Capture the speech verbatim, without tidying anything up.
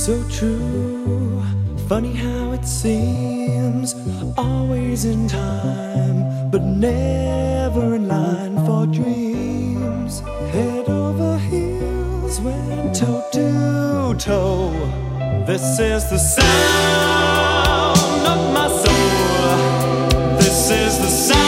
So true, funny how it seems, always in time, but never in line for dreams. Head over heels, went toe to toe. This is the sound of my soul. This is the sound